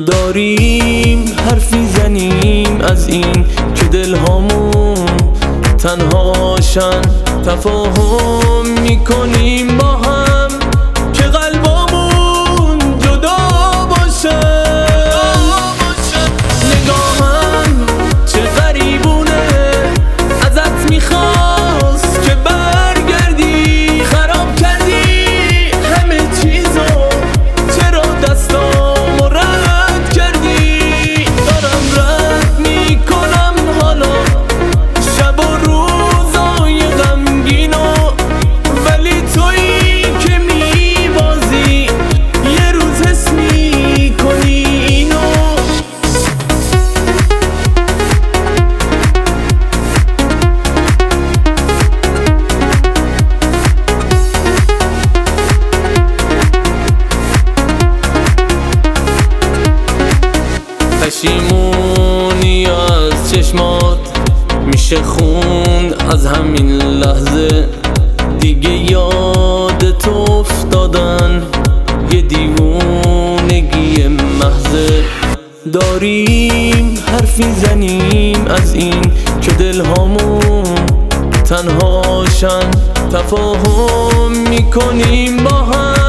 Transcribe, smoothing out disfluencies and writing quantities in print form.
داریم حرفی زنیم از این که دلهامون تنهاشن، تفاهم میکنیم با هم که قلبامون جدا باشن. نگاهم چه غریبونه، ازت میخواست که برگردی، خراب کردی همه چیزو، چرا دستامو رد کردی؟ دارم رد میکنم حالا شب و روزای غمگینو، ولی تویی که میبازی یه روز حس میکنی اینو. پشیمونی از چشمات میشه خوند از همین لحظه، دیگه یاد تو افتادن یه دیوونگی محضه. داریم حرفی زنیم از این که دلهامون تنهاشن، تفاهم میکنیم با هم